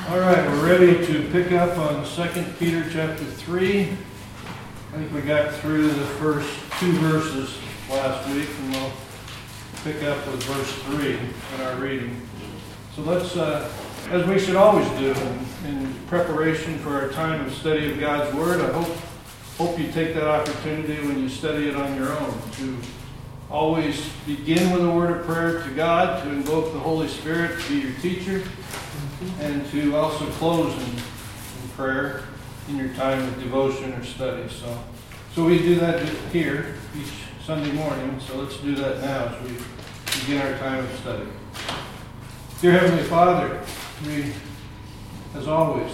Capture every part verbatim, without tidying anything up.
All right, we're ready to pick up on Second Peter chapter three. I think we got through the first two verses last week, and we'll pick up with verse three in our reading. So let's, uh, as we should always do in, in preparation for our time of study of God's Word, I hope, hope you take that opportunity when you study it on your own to always begin with a word of prayer to God, to invoke the Holy Spirit to be your teacher, and to also close in, in prayer in your time of devotion or study. So, so we do that here each Sunday morning, so let's do that now as we begin our time of study. Dear Heavenly Father, we, as always,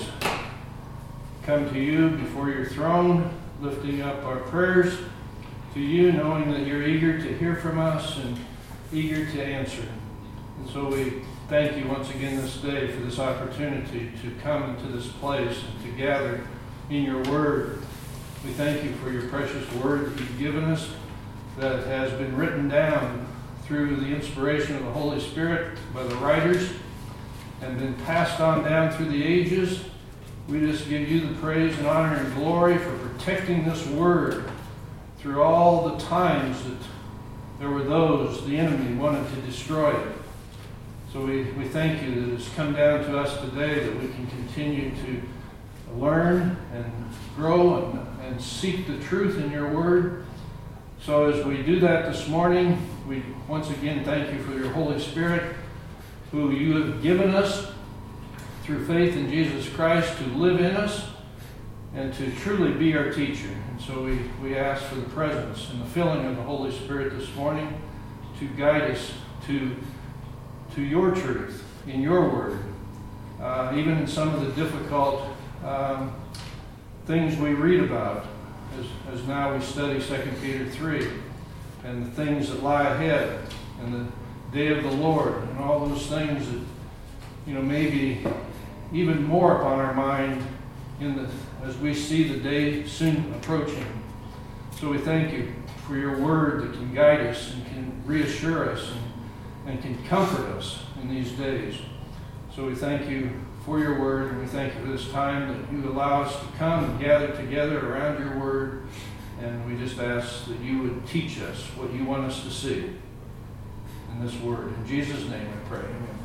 come to you before your throne, lifting up our prayers to you, knowing that you're eager to hear from us and eager to answer. And so we thank you once again this day for this opportunity to come into this place and to gather in your word. We thank you for your precious word that you've given us, that has been written down through the inspiration of the Holy Spirit by the writers and been passed on down through the ages. We just give you the praise and honor and glory for protecting this word through all the times that there were those, the enemy, wanted to destroy it. So we, we thank you that it's come down to us today that we can continue to learn and grow and, and seek the truth in your word. So as we do that this morning, we once again thank you for your Holy Spirit, who you have given us through faith in Jesus Christ to live in us and to truly be our teacher. And so we, we ask for the presence and the filling of the Holy Spirit this morning to guide us to to your truth, in your word, uh, even in some of the difficult um, things we read about, as, as now we study Second Peter three, and the things that lie ahead, and the day of the Lord, and all those things that, you know, maybe even more upon our mind in the, as we see the day soon approaching. So we thank you for your word that can guide us and can reassure us and and can comfort us in these days. So we thank you for your word, and we thank you for this time that you allow us to come and gather together around your word, and we just ask that you would teach us what you want us to see in this word. In Jesus' name I pray.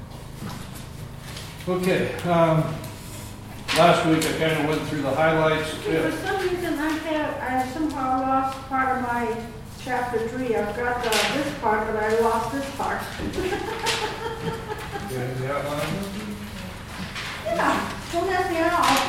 Amen. Okay, um, last week I kind of went through the highlights. For some reason I have, I somehow lost part of my chapter three. I've got the, this part, but I lost this part. Yeah, the outline? Yeah, don't let me out.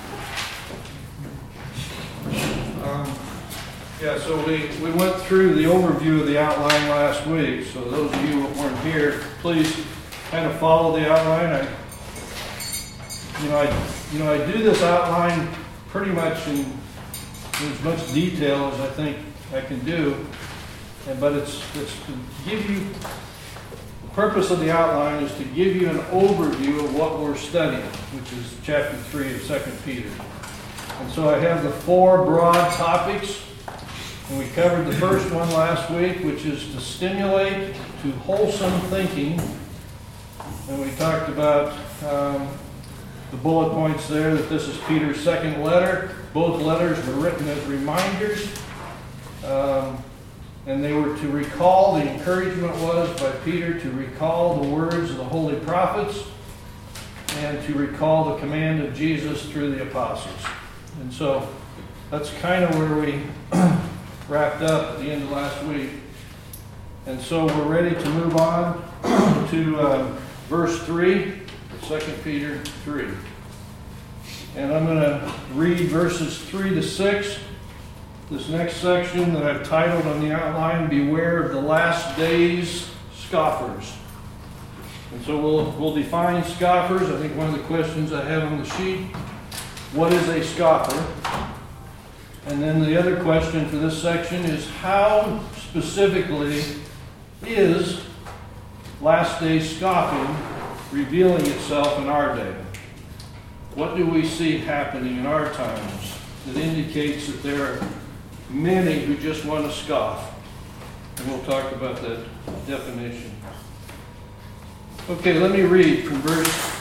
Um, yeah, so we, we went through the overview of the outline last week. So those of you who weren't here, please kind of follow the outline. I, you know, I, you know, I do this outline pretty much in, in as much detail as I think I can do, and but it's it's to give you, the purpose of the outline is to give you an overview of what we're studying, which is chapter three of Second Peter. And so I have the four broad topics, and we covered the first one last week, which is to stimulate to wholesome thinking, and we talked about um, the bullet points there, that this is Peter's second letter. Both letters were written as reminders. Um, and they were to recall, the encouragement was by Peter to recall the words of the holy prophets and to recall the command of Jesus through the apostles. And so that's kind of where we wrapped up at the end of last week. And so we're ready to move on to uh, verse three, Second Peter three. And I'm going to read verses three to six. This next section that I've titled on the outline, Beware of the Last Days Scoffers. And so we'll, we'll define scoffers. I think one of the questions I have on the sheet, what is a scoffer? And then the other question for this section is, how specifically is last day scoffing revealing itself in our day? What do we see happening in our times that indicates that there are many who just want to scoff? And we'll talk about that definition. Okay, let me read from verse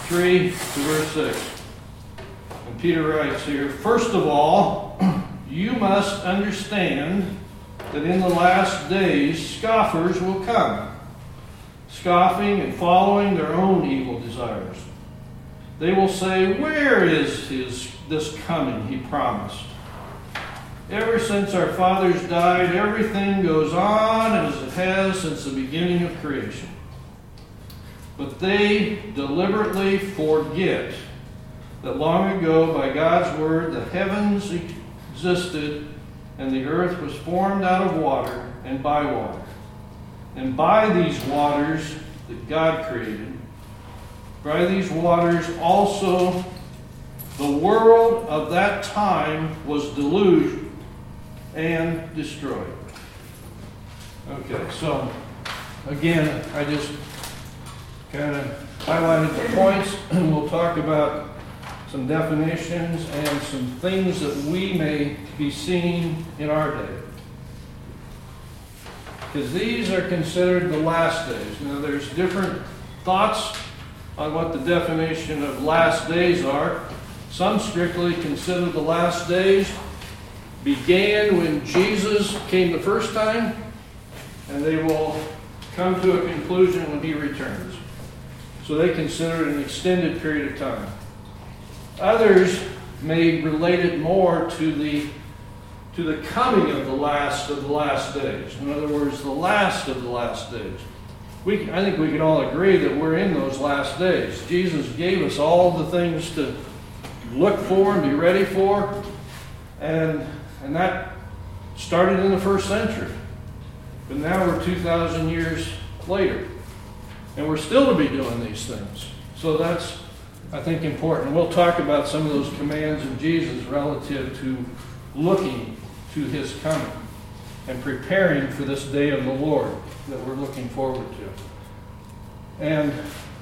three to verse six. And Peter writes here, "First of all, you must understand that in the last days scoffers will come, scoffing and following their own evil desires. They will say, 'Where is his this coming he promised? Ever since our fathers died, everything goes on as it has since the beginning of creation.' But they deliberately forget that long ago, by God's word, the heavens existed and the earth was formed out of water and by water. And by these waters that God created, by these waters also the world of that time was deluged and destroyed." Okay, so again, I just kind of highlighted the points, and we'll talk about some definitions and some things that we may be seeing in our day. Because these are considered the last days. Now, there's different thoughts on what the definition of last days are. Some strictly consider the last days began when Jesus came the first time, and they will come to a conclusion when he returns. So they consider it an extended period of time. Others may relate it more to the to the coming of the last of the last days. In other words, the last of the last days. We, I think we can all agree that we're in those last days. Jesus gave us all the things to look for and be ready for, and and that started in the first century. But now we're two thousand years later, and we're still to be doing these things. So that's, I think, important. We'll talk about some of those commands of Jesus relative to looking to his coming and preparing for this day of the Lord that we're looking forward to. And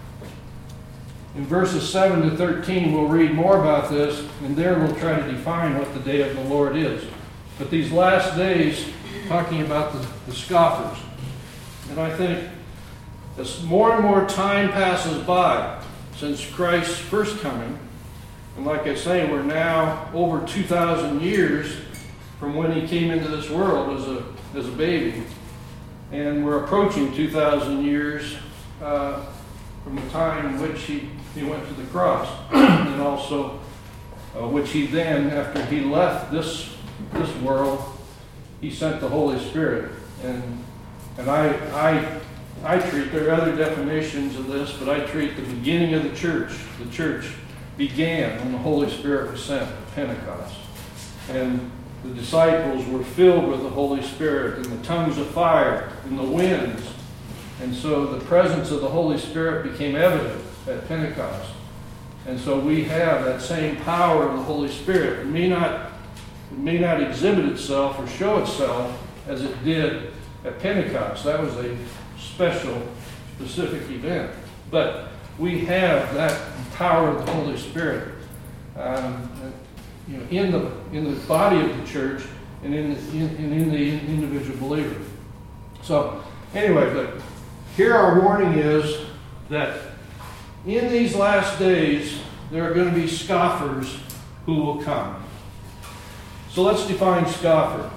in verses seven to thirteen, we'll read more about this, and there we'll try to define what the day of the Lord is. But these last days, talking about the, the scoffers. And I think as more and more time passes by since Christ's first coming, and like I say, we're now over two thousand years from when he came into this world as a, as a baby, and we're approaching two thousand years uh, from the time in which he, he went to the cross, and also uh, which he then, after he left this this world, he sent the Holy Spirit. And and I I I treat, there are other definitions of this, but I treat the beginning of the church. The church began when the Holy Spirit was sent at Pentecost. And the disciples were filled with the Holy Spirit, and the tongues of fire, and the winds. And so the presence of the Holy Spirit became evident at Pentecost. And so we have that same power of the Holy Spirit. It may not, it may not exhibit itself or show itself as it did at Pentecost. That was a special, specific event. But we have that power of the Holy Spirit um, you know, in the in the body of the church and in the, in, in the individual believer. So anyway, but here our warning is that in these last days there are going to be scoffers who will come. So let's define scoffer.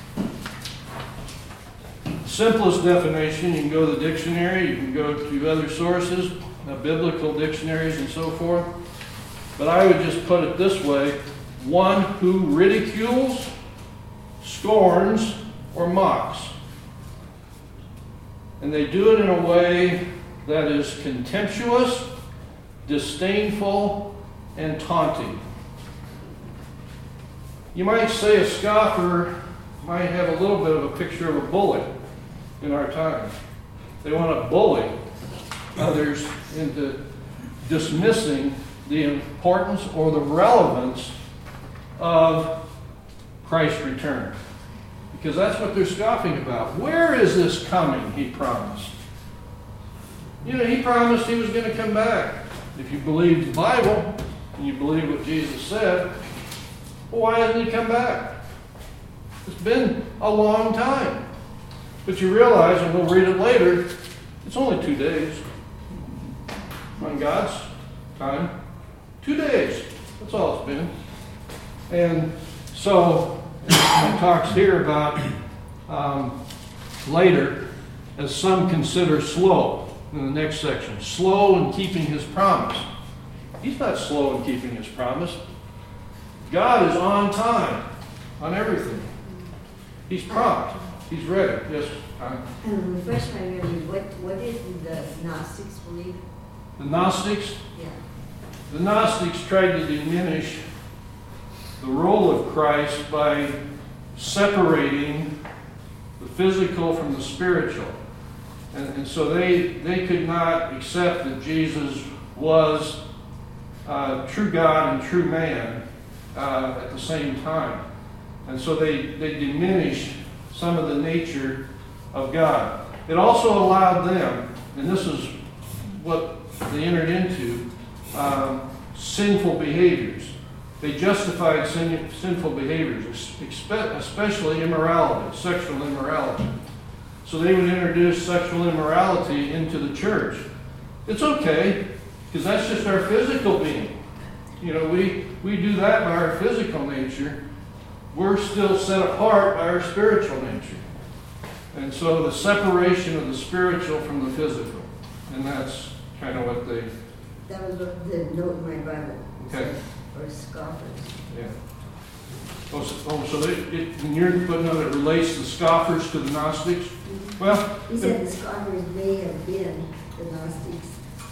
Simplest definition, you can go to the dictionary, you can go to other sources, uh, biblical dictionaries and so forth. But I would just put it this way: one who ridicules, scorns, or mocks. And they do it in a way that is contemptuous, disdainful, and taunting. You might say a scoffer might have a little bit of a picture of a bully in our time. They want to bully others into dismissing the importance or the relevance of Christ's return. Because that's what they're scoffing about. Where is this coming he promised? You know, he promised he was going to come back. If you believe the Bible and you believe what Jesus said, well, why hasn't he come back? It's been a long time. But you realize, and we'll read it later, it's only two days on God's time? Two days. That's all it's been. And so, it talks here about um, later, as some consider slow, in the next section, slow in keeping his promise. He's not slow in keeping his promise. God is on time on everything. He's prompt. He's ready. Yes, Tom? Um, refresh my memory, what, what did the Gnostics believe? The Gnostics? Yeah. The Gnostics tried to diminish the role of Christ by separating the physical from the spiritual. And, and so they, they could not accept that Jesus was uh, true God and true man uh, at the same time. And so they, they diminished some of the nature of God. It also allowed them, and this is what they entered into, um, sinful behaviors. They justified sin, sinful behaviors, especially immorality, sexual immorality. So they would introduce sexual immorality into the church. It's okay, because that's just our physical being. You know, we, we do that by our physical nature. We're still set apart by our spiritual nature. And so the separation of the spiritual from the physical. And that's kind of what they... That was what the note in my Bible. Okay. Or scoffers. Yeah. Oh, so, oh, so they, it, in your footnote, it relates the scoffers to the Gnostics? Mm-hmm. Well... He said the scoffers may have been the Gnostics,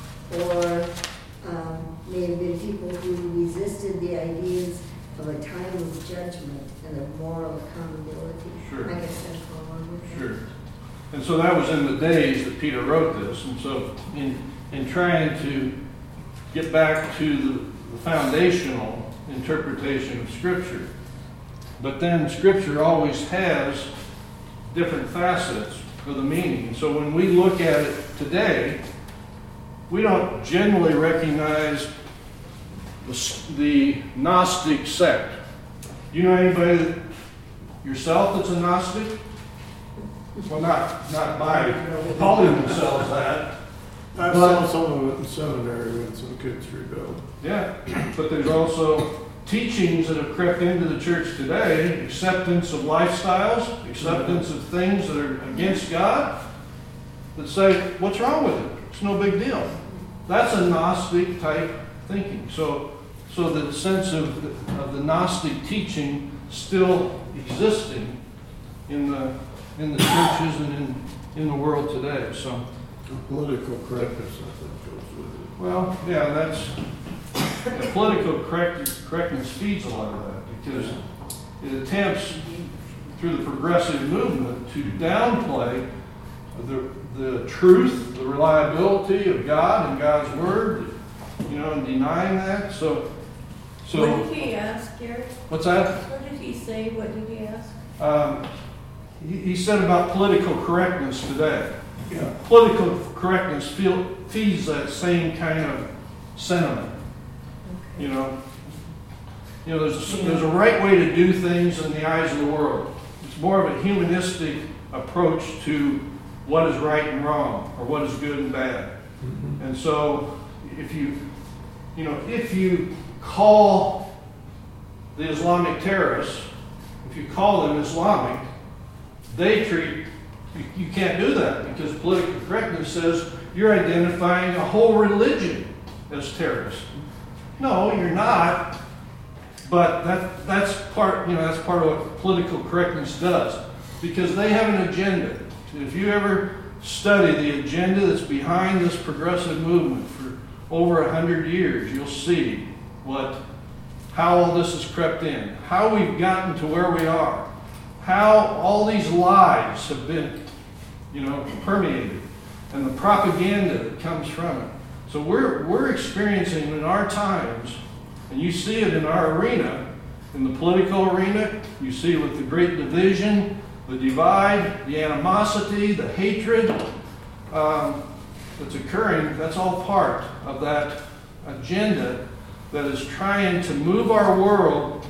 or um, may have been people who resisted the ideas of a time of judgment and of moral accountability. Sure. I guess that's what along with that. Sure. And so that was in the days that Peter wrote this. And so in, in trying to get back to the, the foundational interpretation of Scripture, but then Scripture always has different facets of the meaning. So when we look at it today, we don't generally recognize the, the Gnostic sect. Do you know anybody that, yourself that's a Gnostic? Well, not not by calling themselves that. I saw some of it in seminary when some kids rebelled. Yeah, but there's also teachings that have crept into the church today, acceptance of lifestyles, acceptance of things that are against God, that say, what's wrong with it? It's no big deal. That's a Gnostic type thinking. So, so the sense of the, of the Gnostic teaching still existing in the in the churches and in, in the world today. So, Political correctness, I think, goes with it. well, yeah, that's yeah, political correct, correctness feeds a lot of that, because it attempts through the progressive movement to downplay the the truth, the reliability of God and God's word, you know, and denying that. So, so What did he ask, Gary? what's that? What did he say? What did he ask? Um, he, he said about political correctness today. Yeah. Political correctness feel, feeds that same kind of sentiment. You know, you know, there's a, there's a right way to do things in the eyes of the world. It's more of a humanistic approach to what is right and wrong, or what is good and bad. Mm-hmm. And so, if you, you know, if you call the Islamic terrorists, if you call them Islamic, they treat, you, you can't do that, because political correctness says you're identifying a whole religion as terrorists. No, you're not. But that that's part, you know, that's part of what political correctness does, because they have an agenda. If you ever study the agenda that's behind this progressive movement for over a hundred years, you'll see what, how all this has crept in, how we've gotten to where we are, how all these lies have been, you know, permeated, and the propaganda that comes from it. So we're we're experiencing in our times, and you see it in our arena, in the political arena, you see it with the great division, the divide, the animosity, the hatred um, that's occurring. That's all part of that agenda that is trying to move our world.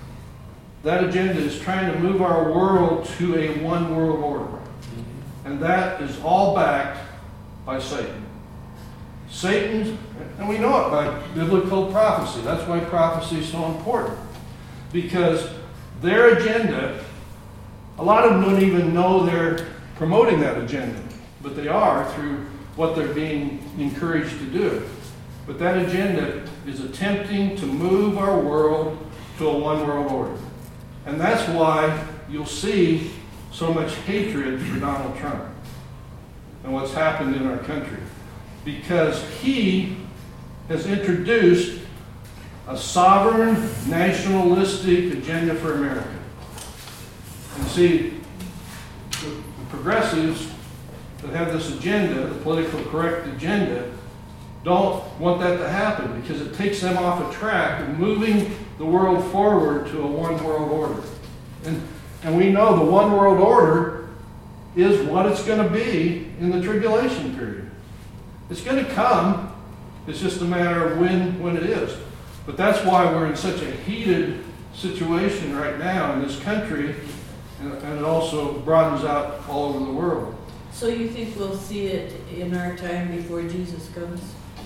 That agenda is trying to move our world to a one world order. And that is all backed by Satan. Satan's, and we know it by biblical prophecy. That's why prophecy is so important. Because their agenda, a lot of them don't even know they're promoting that agenda, but they are through what they're being encouraged to do. But that agenda is attempting to move our world to a one world order. And that's why you'll see so much hatred for Donald Trump and what's happened in our country. Because he has introduced a sovereign, nationalistic agenda for America. And see, the, the progressives that have this agenda, the politically correct agenda, don't want that to happen because it takes them off a track of moving the world forward to a one world order. And, and we know the one world order is what it's going to be in the tribulation period. It's going to come. It's just a matter of when, when it is. But that's why we're in such a heated situation right now in this country, and, and it also broadens out all over the world. So you think we'll see it in our time before Jesus comes?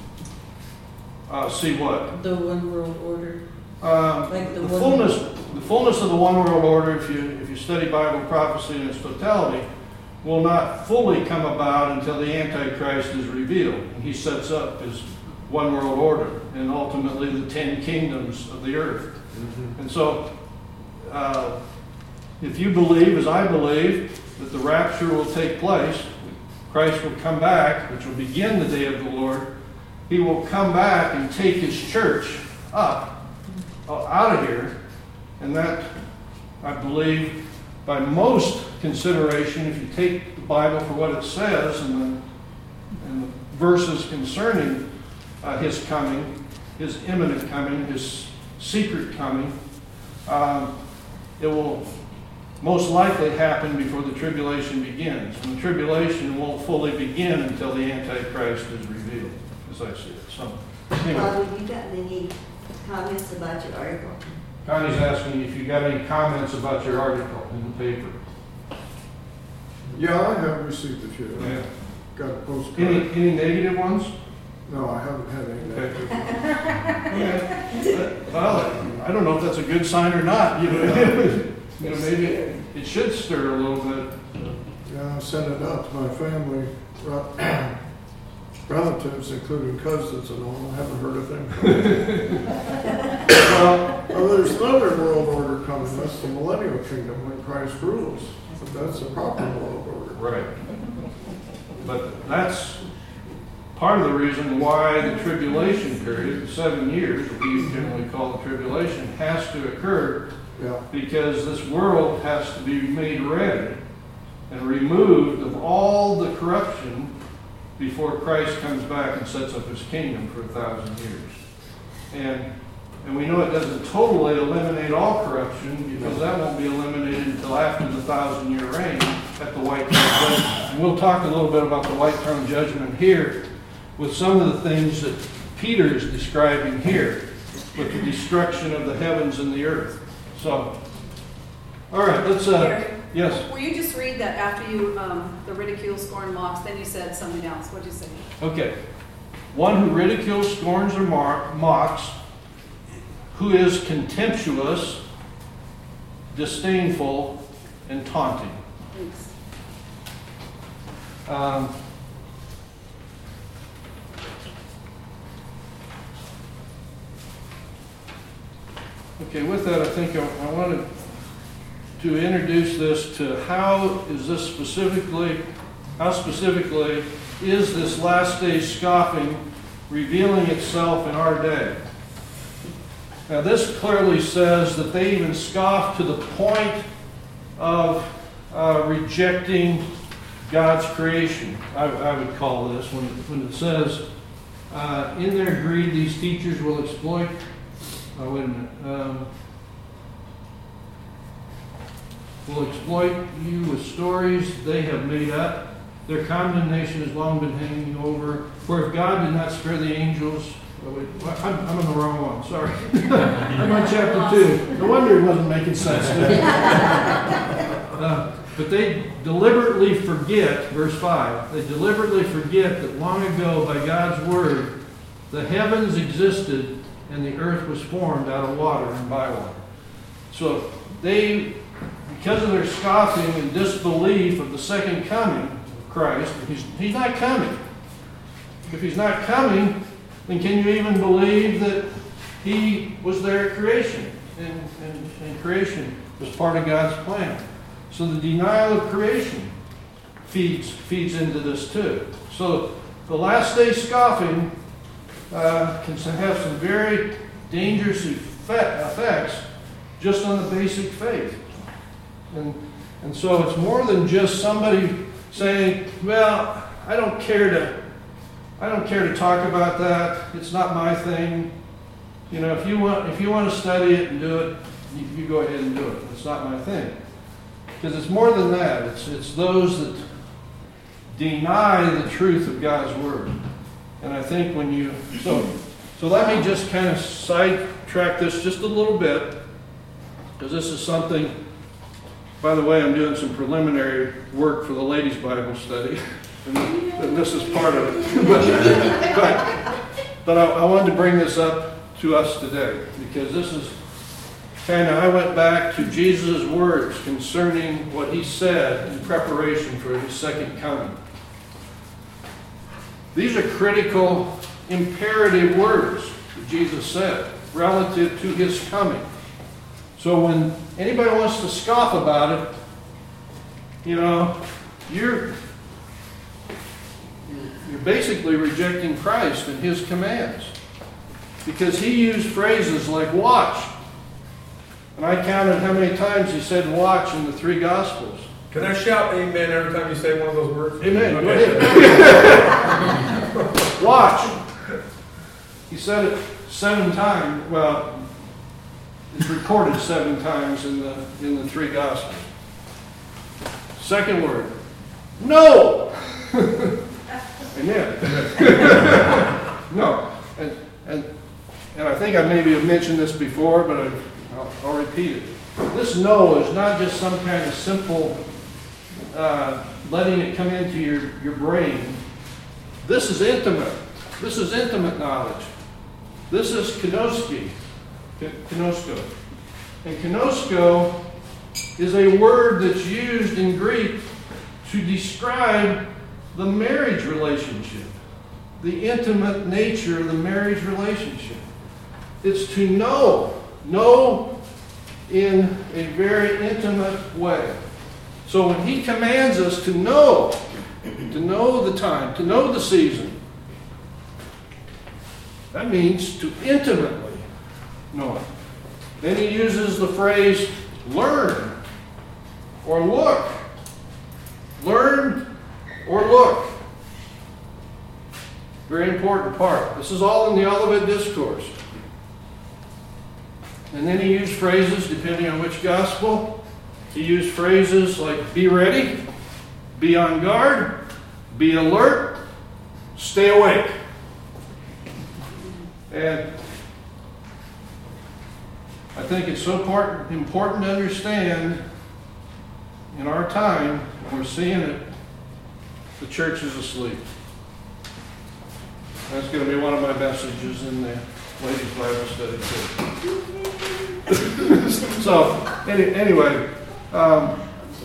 Uh, see what? The one world order? Um, Like the the one- fullness, the fullness of the one world order, if you if you study Bible prophecy in its totality, will not fully come about until the Antichrist is revealed, and he sets up his one world order, and ultimately the ten kingdoms of the earth. Mm-hmm. And so, uh, if you believe, as I believe, that the rapture will take place, Christ will come back, which will begin the day of the Lord. He will come back and take his church up, uh, out of here, and that, I believe, by most consideration, if you take the Bible for what it says and the, and the verses concerning uh, his coming, his imminent coming, his secret coming, um, it will most likely happen before the tribulation begins. And the tribulation won't fully begin until the Antichrist is revealed, as I see it. So, anyway, Bob, have you gotten any comments about your article? Connie's asking if you got any comments about your article in the paper. Yeah, I have received a few. Yeah. Got a postcard. Any any negative ones? No, I haven't had any negative. Okay. Well, I don't know if that's a good sign or not. You know, you know, maybe it, it should stir a little bit. Yeah, I sent it out to my family, re- relatives, including cousins and all. I haven't heard a thing from them. Well, Well, there's another world order coming. That's the millennial kingdom when Christ rules. But that's the proper world order. right. But that's part of the reason why the tribulation period, the seven years, what we generally call the tribulation, has to occur, Yeah. because this world has to be made ready and removed of all the corruption before Christ comes back and sets up his kingdom for a thousand years. And and we know it doesn't totally eliminate all corruption, because that won't be eliminated until after the thousand year reign at the white throne judgment. And we'll talk a little bit about the white throne judgment here with some of the things that Peter is describing here with the destruction of the heavens and the earth. So, all right, let's, uh, Gary, yes. will you just read that after you, um, the ridicule, scorn, mocks, then you said something else. What'd you say? Okay. One who ridicules, scorns, or mar- mocks, who is contemptuous, disdainful, and taunting. Thanks. Um, okay, with that, I think I, I wanted to introduce this to how is this specifically, how specifically is this last day scoffing revealing itself in our day? Now, this clearly says that they even scoff to the point of uh, rejecting God's creation, I, I would call this, when, when it says, uh, in their greed, these teachers will exploit, oh, wait a minute, um, will exploit you with stories they have made up. Their condemnation has long been hanging over. For if God did not spare the angels, oh, wait, I'm, I'm on the wrong one, sorry. I'm on chapter two. No wonder it wasn't making sense to me. Uh, But they deliberately forget, verse five, they deliberately forget that long ago by God's word, the heavens existed and the earth was formed out of water and by water. So they, because of their scoffing and disbelief of the second coming of Christ, he's, he's not coming. If he's not coming, then can you even believe that he was there at creation? And, and, and creation was part of God's plan. So the denial of creation feeds, feeds into this too. So the last day scoffing uh, can have some very dangerous effect, effects just on the basic faith. And, and so it's more than just somebody saying, well, I don't care to, I don't care to talk about that. It's not my thing. You know, if you want, if you want to study it and do it, you, you go ahead and do it. It's not my thing. Because it's more than that. It's, it's those that deny the truth of God's word. And I think when you, so, so let me just kind of sidetrack this just a little bit, because this is something, by the way, I'm doing some preliminary work for the ladies' Bible study, and, and this is part of it. but but, but I, I wanted to bring this up to us today, because this is kind of, I went back to Jesus' words concerning what he said in preparation for his second coming. These are critical, imperative words that Jesus said relative to his coming. So when anybody wants to scoff about it, you know, you're, you're basically rejecting Christ and his commands. Because he used phrases like watch. And I counted how many times he said watch in the three Gospels. Can I shout amen every time you say one of those words? Amen. Okay. Go ahead. Watch. He said it seven times. Well, it's recorded seven times in the in the three Gospels. Second word. No. Amen. No. And and and I think I maybe have mentioned this before, but I, I'll, I'll repeat it. This no is not just some kind of simple uh, letting it come into your, your brain. This is intimate. This is intimate knowledge. This is kenoski, kenosko. And kenosko is a word that's used in Greek to describe the marriage relationship, the intimate nature of the marriage relationship. It's to know, know in a very intimate way. So when he commands us to know, to know the time, to know the season, that means to intimately know it. Then he uses the phrase learn or look. Learn or look. Very important part. This is all in the Olivet Discourse. And then he used phrases, depending on which gospel, he used phrases like be ready, be on guard, be alert, stay awake. And I think it's so part, important to understand in our time, when we're seeing it, the church is asleep. That's going to be one of my messages in the ladies' Bible study too. So, any, anyway, um,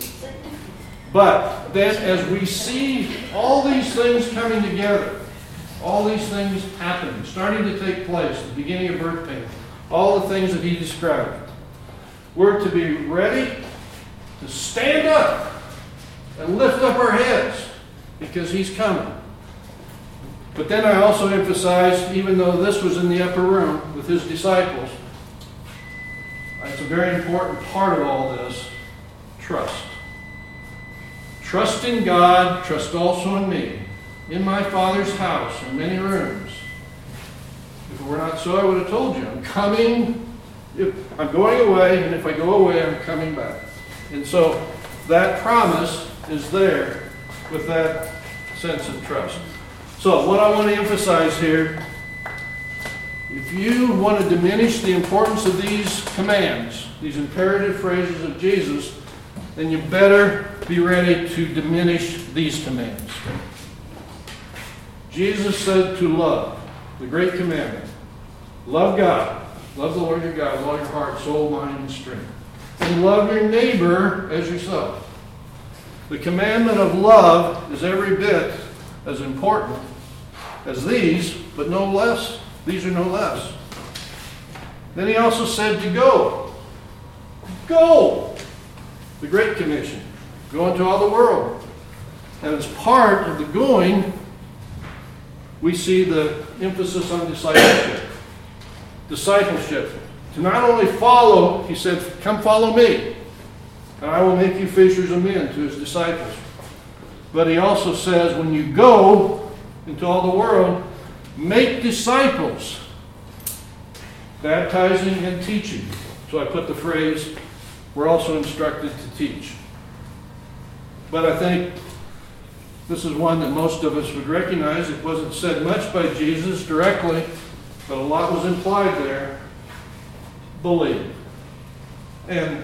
but then as we see all these things coming together, all these things happening, starting to take place at the beginning of birth pain, all the things that he described, we're to be ready to stand up and lift up our heads because he's coming. But then I also emphasized, even though this was in the upper room with his disciples, it's a very important part of all this, trust. Trust in God, trust also in me. In my Father's house are many rooms. If it were not so, I would have told you. I'm coming, if I'm going away, and if I go away, I'm coming back. And so that promise is there with that sense of trust. So what I want to emphasize here, if you want to diminish the importance of these commands, these imperative phrases of Jesus, then you better be ready to diminish these commands. Jesus said to love, the great commandment. Love God. Love the Lord your God with all your heart, soul, mind, and strength. And love your neighbor as yourself. The commandment of love is every bit as important as these, but no less. These are no less. Then he also said to go. Go! The Great Commission. Go into all the world. And as part of the going, we see the emphasis on discipleship. Discipleship. To not only follow, he said, come follow me, and I will make you fishers of men, to his disciples. But he also says, when you go into all the world, make disciples, baptizing and teaching. So I put the phrase, we're also instructed to teach. But I think this is one that most of us would recognize. It wasn't said much by Jesus directly, but a lot was implied there. Believe. And,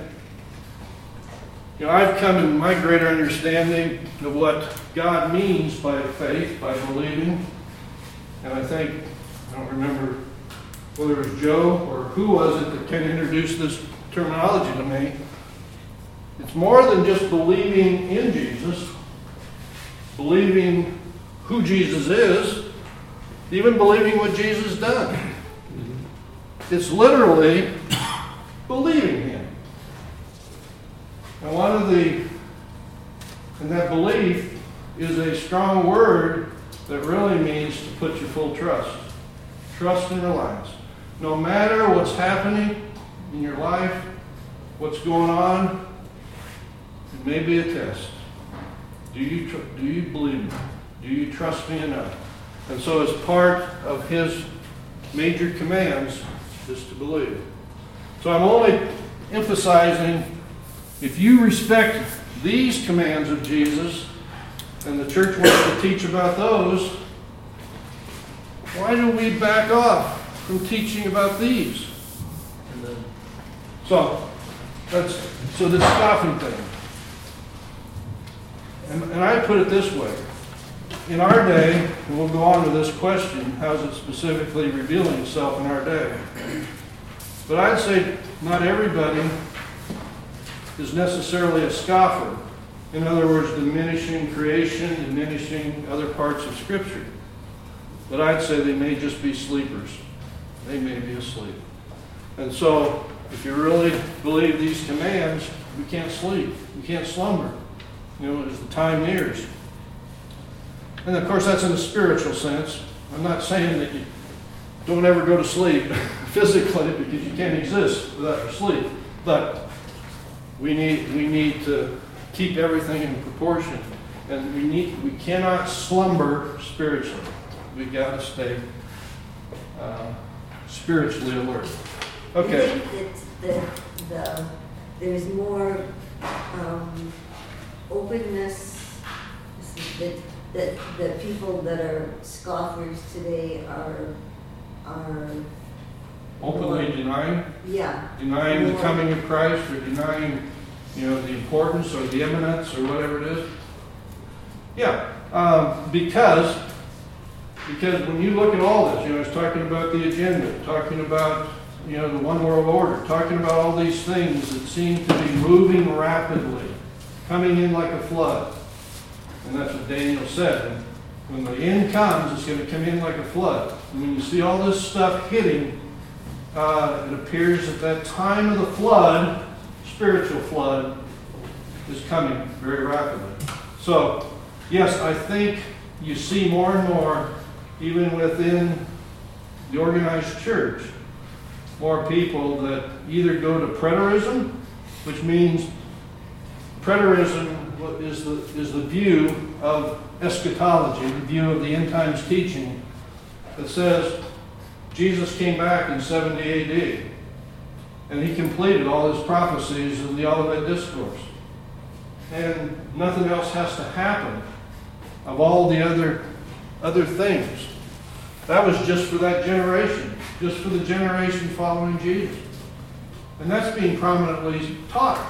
you know, I've come to my greater understanding of what God means by faith, by believing. And I think, I don't remember whether it was Joe or who was it that kind of introduced this terminology to me. It's more than just believing in Jesus, believing who Jesus is, even believing what Jesus done. It's literally believing him. And one of the, and that belief is a strong word that really means to put your full trust. Trust and reliance. No matter what's happening in your life, what's going on, it may be a test. Do you, tr- do you believe me? Do you trust me enough? And so as part of his major commands is to believe. So I'm only emphasizing, if you respect these commands of Jesus, and the church wants to teach about those, why do we back off from teaching about these? So, that's, so this scoffing thing. And, and I put it this way. In our day, and we'll go on to this question, how's it specifically revealing itself in our day? But I'd say not everybody is necessarily a scoffer. In other words, diminishing creation, diminishing other parts of Scripture. But I'd say they may just be sleepers. They may be asleep. And so, if you really believe these commands, we can't sleep. We can't slumber. You know, as the time nears. And of course, that's in a spiritual sense. I'm not saying that you don't ever go to sleep physically, because you can't exist without your sleep. But we need we need to keep everything in proportion, and we need we cannot slumber spiritually. We've got to stay uh, spiritually alert. Okay. I think that the, the, there's more um, openness that that the people that are scoffers today are are Openly more, denying, yeah, denying the more, coming of Christ, or denying, you know, the importance or the eminence or whatever it is. Yeah, um, because because when you look at all this, you know, it's talking about the agenda, talking about, you know, the one world order, talking about all these things that seem to be moving rapidly, coming in like a flood. And that's what Daniel said. And when the end comes, it's going to come in like a flood. And when you see all this stuff hitting, uh, it appears that that time of the flood, spiritual flood, is coming very rapidly. So, yes, I think you see more and more, even within the organized church, more people that either go to preterism, which means preterism is the, is the view of eschatology, the view of the end times teaching that says Jesus came back in seventy A D and he completed all his prophecies in the Olivet Discourse. And nothing else has to happen of all the other, other things. That was just for that generation, just for the generation following Jesus. And that's being prominently taught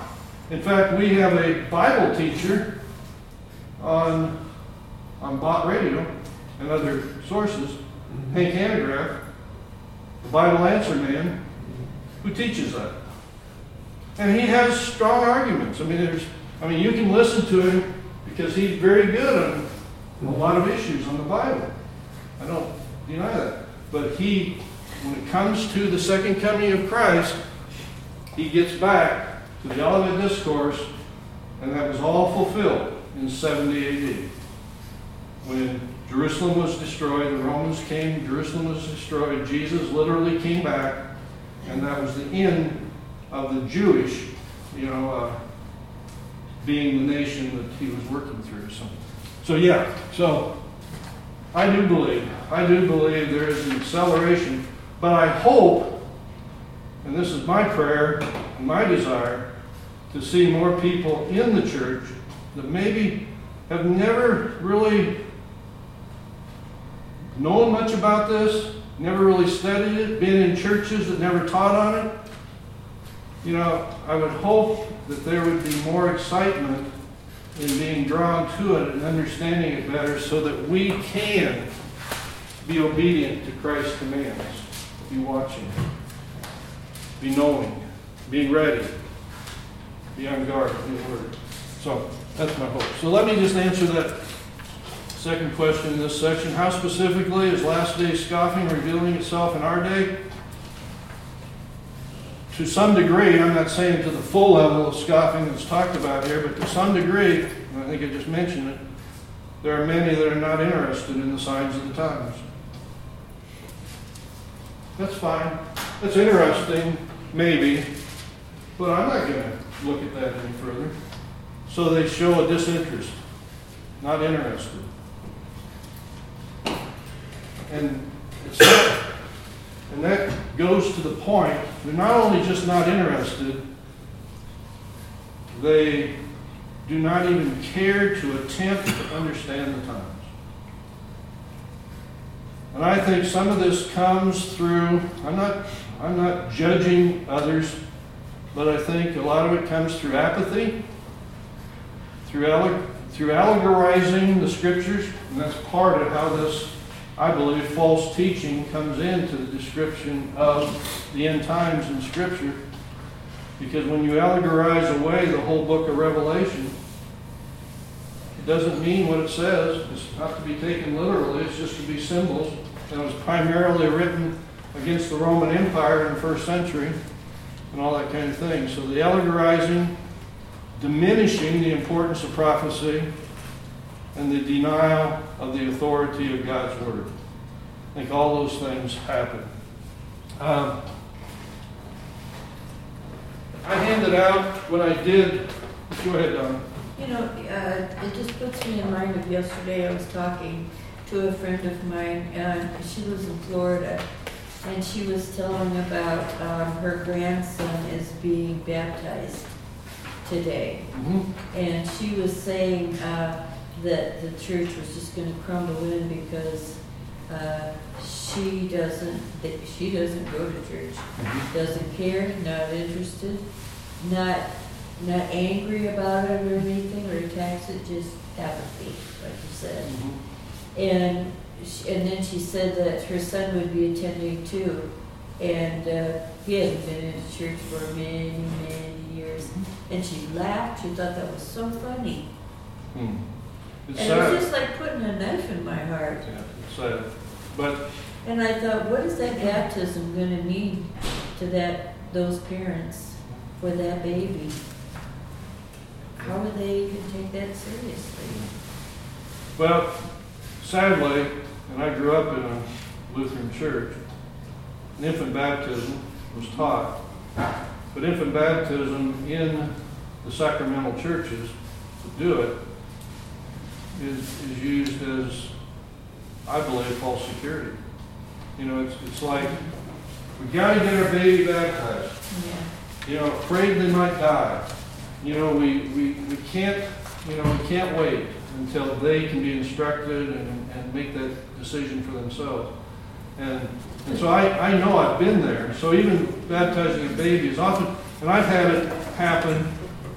In fact, we have a Bible teacher on, on Bot Radio and other sources, Hank Hanegraaff, the Bible Answer Man, who teaches that. And he has strong arguments. I mean, there's, I mean, you can listen to him because he's very good on a lot of issues on the Bible. I don't deny that. But he, when it comes to the second coming of Christ, he gets back to the Olivet Discourse, and that was all fulfilled in seventy A D. When Jerusalem was destroyed, the Romans came, Jerusalem was destroyed, Jesus literally came back, and that was the end of the Jewish, you know, uh, being the nation that he was working through. So, so yeah, so I do believe, I do believe there is an acceleration, but I hope, and this is my prayer and my desire, to see more people in the church that maybe have never really known much about this, never really studied it, been in churches that never taught on it. You know, I would hope that there would be more excitement in being drawn to it and understanding it better so that we can be obedient to Christ's commands. Be watching, be knowing, be ready, be on guard in the Word. So, that's my hope. So let me just answer that second question in this section. How specifically is last day scoffing revealing itself in our day? To some degree, I'm not saying to the full level of scoffing that's talked about here, but to some degree, and I think I just mentioned it, there are many that are not interested in the signs of the times. That's fine. That's interesting, maybe, but I'm not going to look at that any further. So they show a disinterest, not interested. And it's not, and that goes to the point, they're not only just not interested, they do not even care to attempt to understand the times. And I think some of this comes through, I'm not, I'm not judging others, but I think a lot of it comes through apathy, through, alleg- through allegorizing the scriptures, and that's part of how this, I believe, false teaching comes into the description of the end times in Scripture. Because when you allegorize away the whole book of Revelation, it doesn't mean what it says. It's not to be taken literally. It's just to be symbols. And it was primarily written against the Roman Empire in the first century and all that kind of thing. So the allegorizing, diminishing the importance of prophecy, and the denial of the authority of God's Word. I think all those things happen. Um, I handed out when I did, go ahead, Don. You know, uh, it just puts me in mind of yesterday. I was talking to a friend of mine, and she was in Florida, and she was telling about um, her grandson is being baptized today. Mm-hmm. And she was saying uh, that the church was just going to crumble in because uh, she doesn't that she doesn't go to church, Mm-hmm. doesn't care, not interested, not not angry about it or anything or attacks it, just apathy, like you said. Mm-hmm. And she, and then she said that her son would be attending too, and uh, he hasn't been in church for many many years. And she laughed. She thought that was so funny. Hmm. It's And sad. it was just like putting a knife in my heart. Yeah, it's sad. But And I thought, what is that baptism going to mean to that those parents for that baby? How would they even take that seriously? Well, sadly, and I grew up in a Lutheran church, an infant baptism was taught. But infant baptism in the sacramental churches to do it is, is used as, I believe, false security. You know, it's, it's like, we got to get our baby baptized. Yeah. You know, afraid they might die. You know, we, we, we can't, you know, we can't wait until they can be instructed and, and make that decision for themselves. And, and so I, I know I've been there. So even baptizing a baby is often, and I've had it happen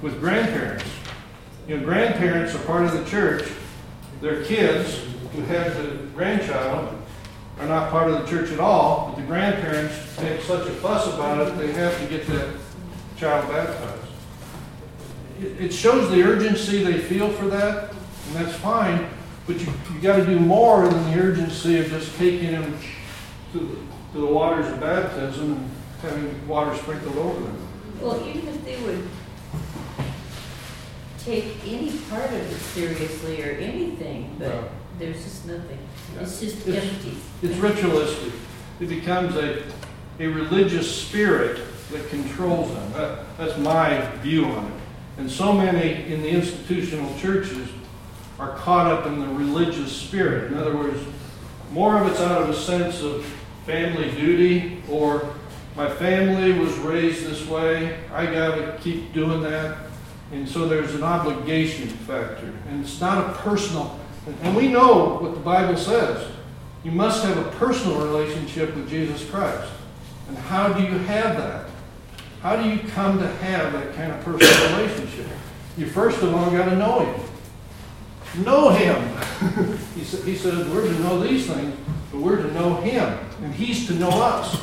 with grandparents. You know, grandparents are part of the church. Their kids who have the grandchild are not part of the church at all, but the grandparents make such a fuss about it, they have to get that child baptized. It, it shows the urgency they feel for that, and that's fine, but you, you got to do more than the urgency of just taking them to the, to the waters of baptism and having water sprinkled over them. Well, even if they would take any part of it seriously or anything, but No. there's just nothing. Yeah. It's just It's- empty. It's ritualistic. It becomes a, a religious spirit that controls them. That, that's my view on it. And so many in the institutional churches are caught up in the religious spirit. In other words, more of it's out of a sense of family duty, or my family was raised this way, I got to keep doing that. And so there's an obligation factor. And it's not a personal, and we know what the Bible says. You must have a personal relationship with Jesus Christ. And how do you have that? How do you come to have that kind of personal relationship? You first of all got to know Him. Know Him. he, sa- he says we're to know these things, but we're to know Him. And He's to know us.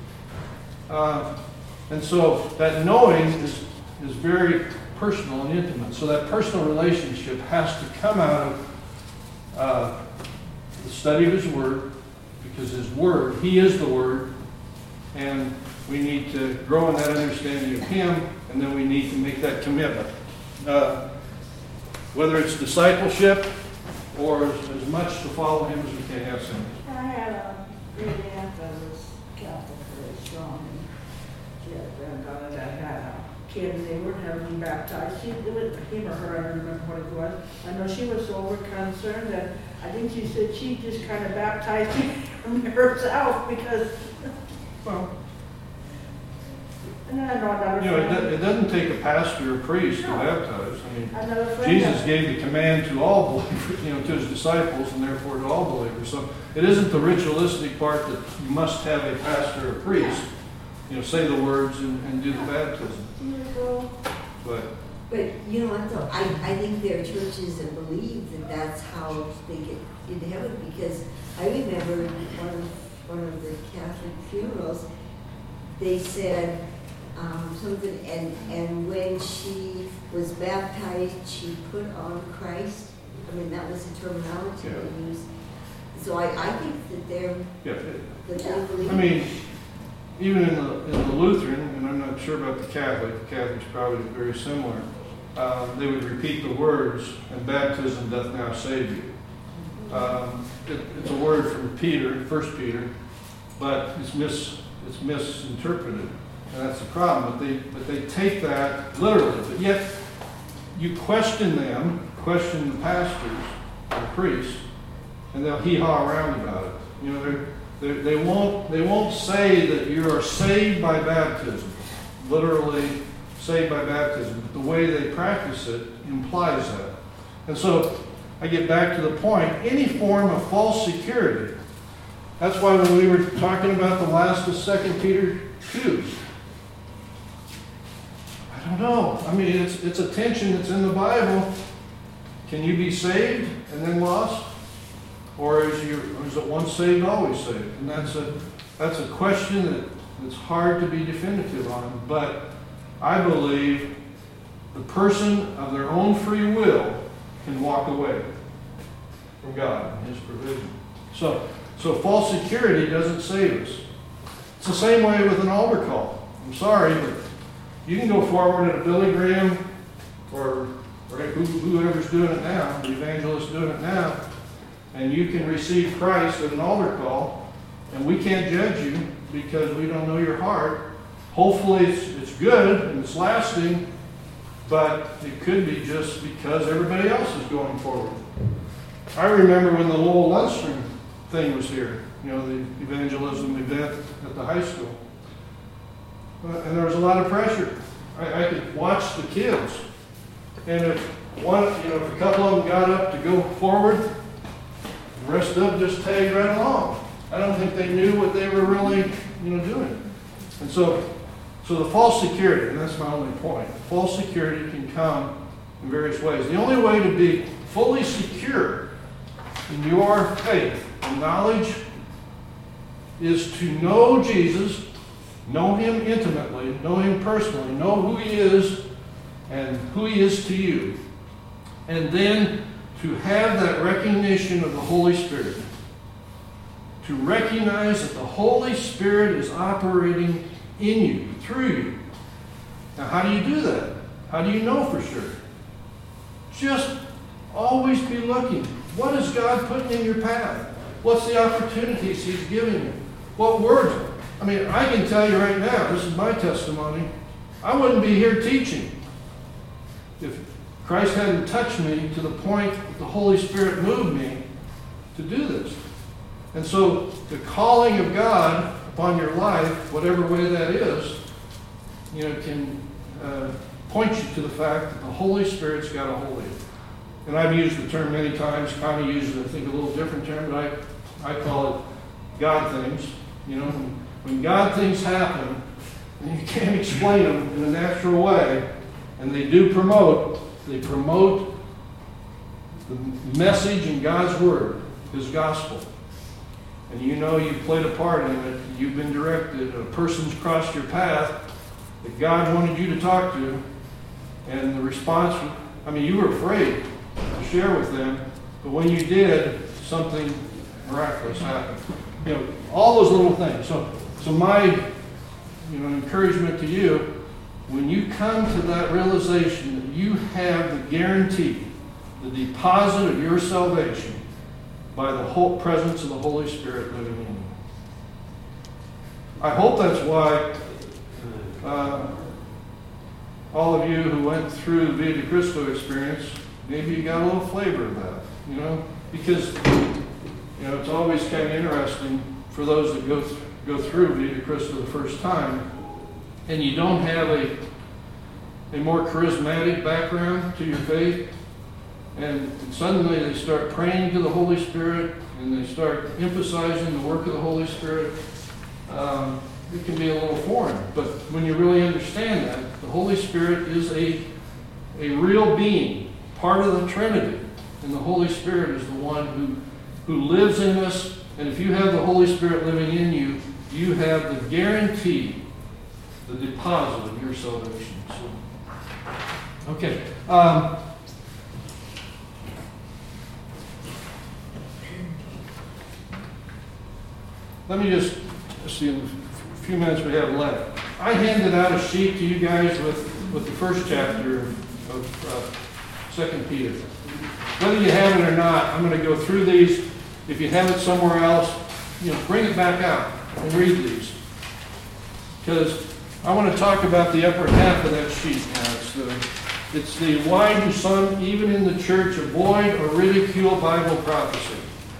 Uh, and so that knowing is, is very personal and intimate. So that personal relationship has to come out of uh, the study of His Word, because His Word, He is the Word, and we need to grow in that understanding of Him, and then we need to make that commitment. Uh, whether it's discipleship or as, as much to follow Him as we can. Have some. I had a great aunt that was Catholic, very strong, and she had a granddaughter that had a kid, and they weren't having baptized. She, it was him or her, I don't remember what it was. I know she was so over concerned that I think she said she just kind of baptized him herself because, Well, and then I know another you know, it, friend. do- it doesn't take a pastor or priest to No. baptize. I mean, Another friend. Jesus that- gave the command to all believers, you know, to His disciples, and therefore to all believers. So it isn't the ritualistic part that you must have a pastor or priest, you know, say the words and, and do the baptism. Years ago. But But you know what though, I, I think there are churches that believe that that's how they get into heaven, because I remember one of, one of the Catholic funerals, they said, um, something, and, and when she was baptized, she put on Christ. I mean, that was the terminology Yeah. they used. So I, I think that they're, yeah, it- that they believe. I mean, even in the, in the Lutheran, and I'm not sure about the Catholic, the Catholic's probably very similar, uh, they would repeat the words, and baptism doth now save you. Um, it, it's a word from Peter, First Peter, but it's mis, it's misinterpreted, and that's the problem. But they, but they take that literally. But yet, you question them, question the pastors, the priests, and they'll hee-haw around about it. You know, they're, they're, they won't, they won't say that you are saved by baptism, literally saved by baptism. But the way they practice it implies that. And so, I get back to the point, any form of false security. That's why when we were talking about the last of Second Peter two, I don't know. I mean, it's, it's a tension that's in the Bible. Can you be saved and then lost? Or is, you, or is it once saved, always saved? And that's a, that's a question that, that's hard to be definitive on. But I believe the person of their own free will can walk away from God and His provision. So, so false security doesn't save us. It's the same way with an altar call. I'm sorry, but you can go forward at a Billy Graham or, or who, whoever's doing it now, the evangelist doing it now, and you can receive Christ at an altar call, and we can't judge you because we don't know your heart. Hopefully it's, it's good and it's lasting, but it could be just because everybody else is going forward. I remember when the Lowell Lundstrom thing was here, you know, the evangelism event at the high school. Uh, and there was a lot of pressure. I, I could watch the kids. And if one, you know, if a couple of them got up to go forward, the rest of them just tagged right along. I don't think they knew what they were really, you know, doing. And so, So the false security, and that's my only point, false security can come in various ways. The only way to be fully secure in your faith and knowledge is to know Jesus, know him intimately, know him personally, know who he is and who he is to you. And then to have that recognition of the Holy Spirit. To recognize that the Holy Spirit is operating in you, through you. Now, how do you do that? How do you know for sure? Just always be looking. What is God putting in your path? What's the opportunities he's giving you? What words? I mean, I can tell you right now, this is my testimony, I wouldn't be here teaching if Christ hadn't touched me to the point that the Holy Spirit moved me to do this. And so the calling of God upon your life, whatever way that is, you know, can uh, point you to the fact that the Holy Spirit's got a hold of you. And I've used the term many times. Connie uses, I think, a little different term, but I, I call it God things. You know, when God things happen, and you can't explain them in a natural way, and they do promote, they promote the message in God's Word, His gospel. And you know you've played a part in it, you've been directed, a person's crossed your path that God wanted you to talk to, and the response, I mean, you were afraid to share with them, but when you did, something miraculous happened. You know, all those little things. So, so my, you know, encouragement to you, when you come to that realization that you have the guarantee, the deposit of your salvation by the whole presence of the Holy Spirit living in you. I hope that's why uh, all of you who went through the Via de Cristo experience, maybe you got a little flavor of that, you know, because you know it's always kind of interesting for those that go th- go through Via de Cristo the first time, and you don't have a a more charismatic background to your faith. And suddenly they start praying to the Holy Spirit, and they start emphasizing the work of the Holy Spirit. Um, it can be a little foreign, but when you really understand that, the Holy Spirit is a, a real being, part of the Trinity. And the Holy Spirit is the one who, who lives in us. And if you have the Holy Spirit living in you, you have the guarantee, the deposit of your salvation. So, okay. Um, Let me just see in the few minutes we have left. I handed out a sheet to you guys with, with the first chapter of uh, Second Peter. Whether you have it or not, I'm going to go through these. If you have it somewhere else, you know, bring it back out and read these. Because I want to talk about the upper half of that sheet now. It's the, it's the why do some, even in the church, avoid or ridicule Bible prophecy.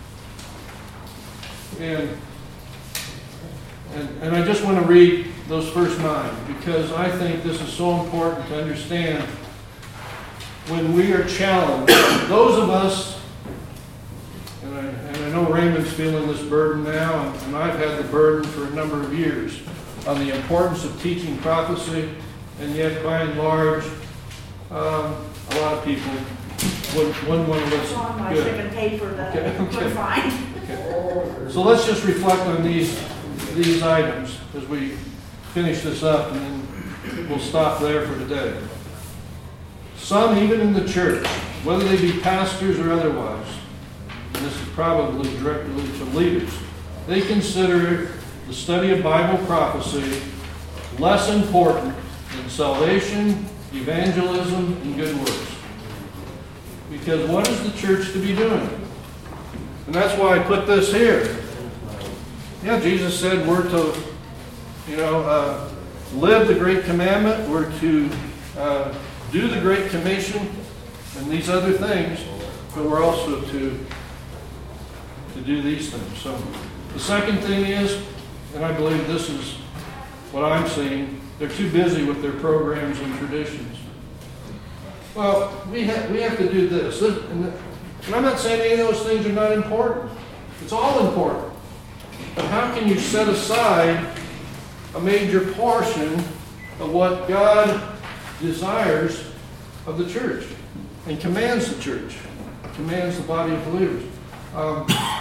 And And, and I just want to read those first nine because I think this is so important to understand when we are challenged. Those of us, and I, and I know Raymond's feeling this burden now, and, and I've had the burden for a number of years on the importance of teaching prophecy, and yet by and large, um, a lot of people wouldn't, wouldn't want to listen. Sean, I Good. should pay for that. Okay, okay. We're fine. Okay. So let's just reflect on these these items as we finish this up, and then we'll stop there for today. Some, even in the church, whether they be pastors or otherwise, and this is probably directly to leaders, they consider the study of Bible prophecy less important than salvation, evangelism, and good works. Because what is the church to be doing? And that's why I put this here. Yeah, Jesus said we're to, you know, uh, live the Great Commandment. We're to uh, do the Great Commission and these other things, but we're also to to do these things. So the second thing is, and I believe this is what I'm seeing, they're too busy with their programs and traditions. Well, we have we have to do this, this and, the, and I'm not saying any of those things are not important. It's all important. But how can you set aside a major portion of what God desires of the church and commands the church, commands the body of believers. Um,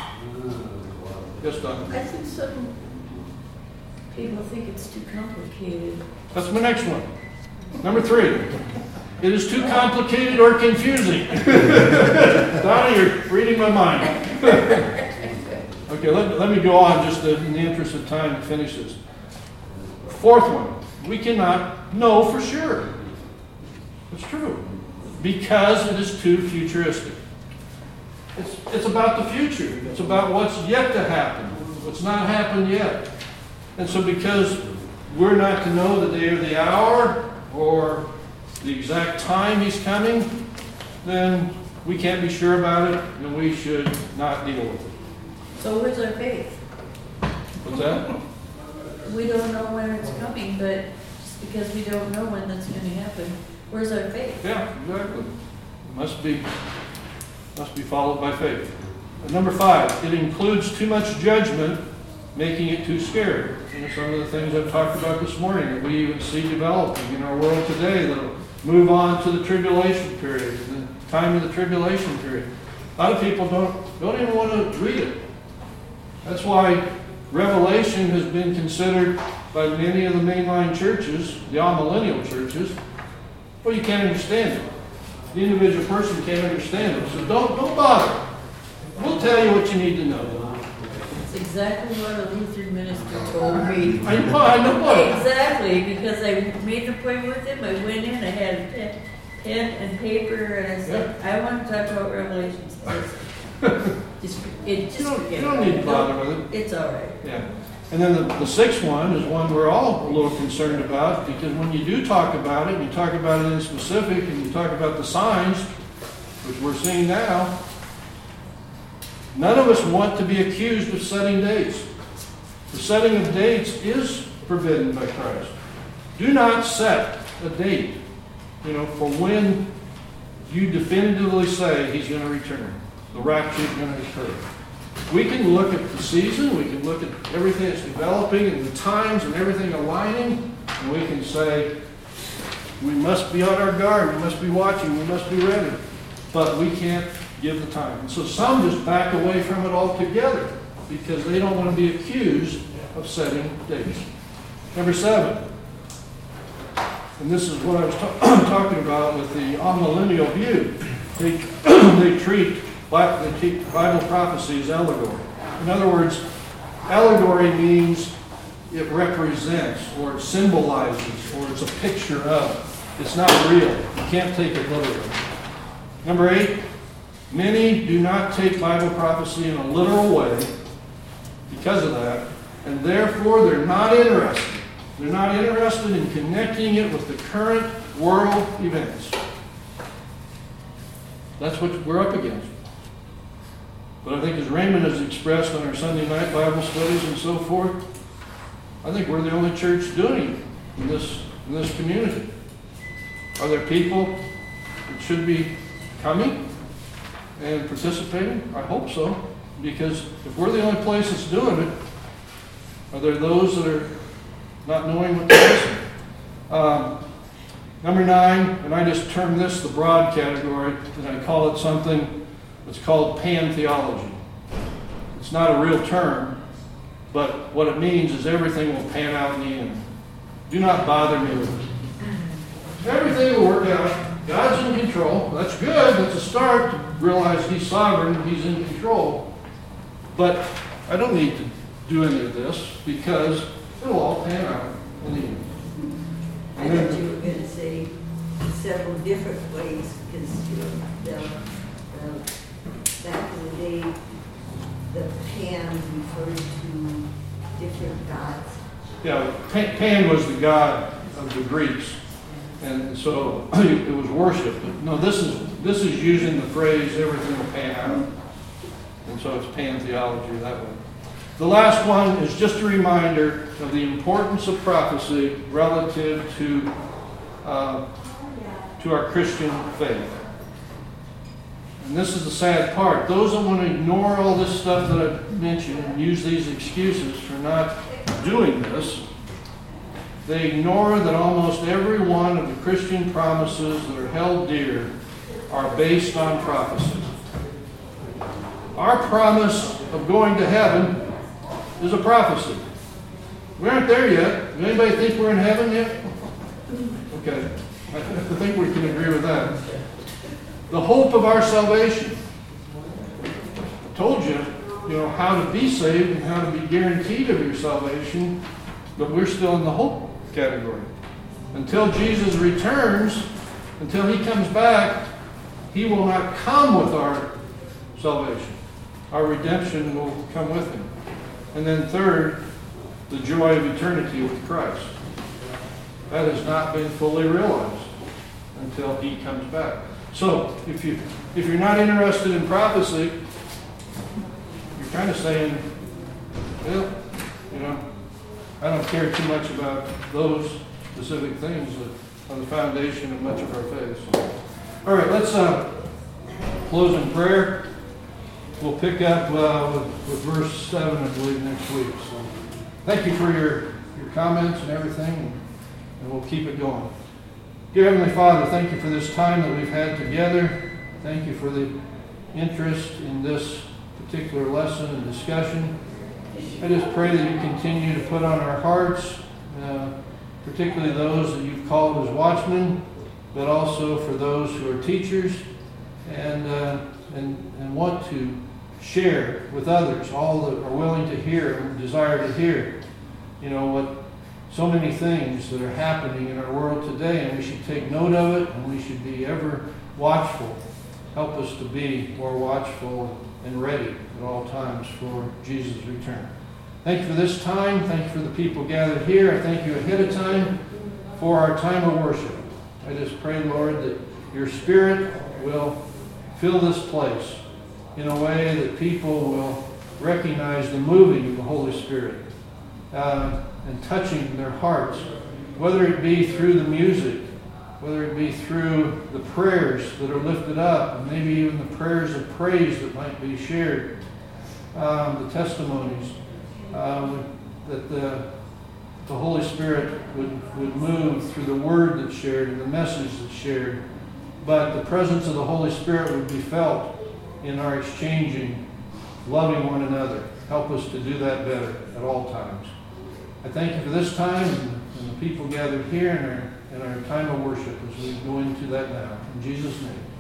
yes, Don. I think some people think it's too complicated. That's my next one. Number three. It is too complicated or confusing. Donna, you're reading my mind. Okay, let, let me go on just to, in the interest of time to finish this. Fourth one. We cannot know for sure. It's true. Because it is too futuristic. It's, it's about the future. It's about what's yet to happen. What's not happened yet. And so because we're not to know the day or the hour or the exact time he's coming, then we can't be sure about it and we should not deal with it. So where's our faith? What's that? We don't know when it's coming, but just because we don't know when that's going to happen, where's our faith? Yeah, exactly. Must be, must be followed by faith. And number five, it includes too much judgment, making it too scary. You know, some of the things I've talked about this morning that we even see developing in our world today that'll move on to the tribulation period, the time of the tribulation period. A lot of people don't, don't even want to read it. That's why Revelation has been considered by many of the mainline churches, the amillennial churches, well, you can't understand it. The individual person can't understand it. So don't, don't bother. We'll tell you what you need to know. It's exactly what a Lutheran minister told me. I know, I know. Exactly, because I made an appointment with him, I went in, I had a pen, pen and paper, and I said, I want to talk about Revelations. Just, it just You don't, forget you don't about need it. to bother with it. It's all right. Yeah. And then the, the sixth one is one we're all a little concerned about, because when you do talk about it, you talk about it in specific, and you talk about the signs, which we're seeing now, none of us want to be accused of setting dates. The setting of dates is forbidden by Christ. Do not set a date, you know, for when you definitively say he's going to return. The rapture is going to occur. We can look at the season, we can look at everything that's developing and the times and everything aligning, and we can say, we must be on our guard, we must be watching, we must be ready. But we can't give the time. And so some just back away from it altogether because they don't want to be accused of setting dates. Number seven, and this is what I was ta- talking about with the amillennial view. They, they treat they treat Bible prophecy as allegory. In other words, allegory means it represents or it symbolizes or it's a picture of. It's not real. You can't take it literally. Number eight, many do not take Bible prophecy in a literal way because of that, and therefore they're not interested. They're not interested in connecting it with the current world events. That's what we're up against. But I think as Raymond has expressed on our Sunday night Bible studies and so forth, I think we're the only church doing it in this, in this community. Are there people that should be coming and participating? I hope so, because if we're the only place that's doing it, are there those that are not knowing what to listen? Um, number nine, and I just term this the broad category, and I call it something that's called pantheology. It's not a real term, but what it means is everything will pan out in the end. Do not bother me with it. Everything will work out. God's in control. That's good. That's a start to realize He's sovereign. He's in control. But I don't need to do any of this because it'll all pan out in the end. I thought you were going to say several different ways, because, you know, the, the, back in the day, the pan referred to different gods. Yeah, Pan, Pan was the god of the Greeks, and so it was worshipped. No, this is this is using the phrase "everything will pan out," and so it's pantheology that way. The last one is just a reminder of the importance of prophecy relative to uh, to our Christian faith. And this is the sad part. Those that want to ignore all this stuff that I've mentioned and use these excuses for not doing this, they ignore that almost every one of the Christian promises that are held dear are based on prophecy. Our promise of going to heaven is a prophecy. We aren't there yet. Does anybody think we're in heaven yet? Okay. I think we can agree with that. The hope of our salvation. I told you, you know, how to be saved and how to be guaranteed of your salvation, but we're still in the hope category. Until Jesus returns, until he comes back, he will not come with our salvation. Our redemption will come with him. And then third, the joy of eternity with Christ. That has not been fully realized until he comes back. So, if you if you're not interested in prophecy, you're kind of saying, well, you know, I don't care too much about those specific things that are the foundation of much of our faith. All right, let's uh, close in prayer. We'll pick up uh, with, with verse seven, I believe, next week. So, thank you for your, your comments and everything, and we'll keep it going. Dear Heavenly Father, thank you for this time that we've had together. Thank you for the interest in this particular lesson and discussion. I just pray that you continue to put on our hearts, uh, particularly those that you've called as watchmen, but also for those who are teachers and, uh, and, and want to share with others, all that are willing to hear and desire to hear, you know, what so many things that are happening in our world today, and we should take note of it, and we should be ever watchful. Help us to be more watchful and ready at all times for Jesus' return. Thank you for this time. Thank you for the people gathered here. I thank you ahead of time for our time of worship. I just pray, Lord, that your Spirit will fill this place in a way that people will recognize the moving of the Holy Spirit uh, and touching their hearts, whether it be through the music, whether it be through the prayers that are lifted up, and maybe even the prayers of praise that might be shared, um, the testimonies, um, that the, the Holy Spirit would, would move through the word that's shared and the message that's shared, but the presence of the Holy Spirit would be felt in our exchanging, loving one another. Help us to do that better at all times. I thank you for this time and, and the people gathered here in our, in our time of worship as we go into that now. In Jesus' name.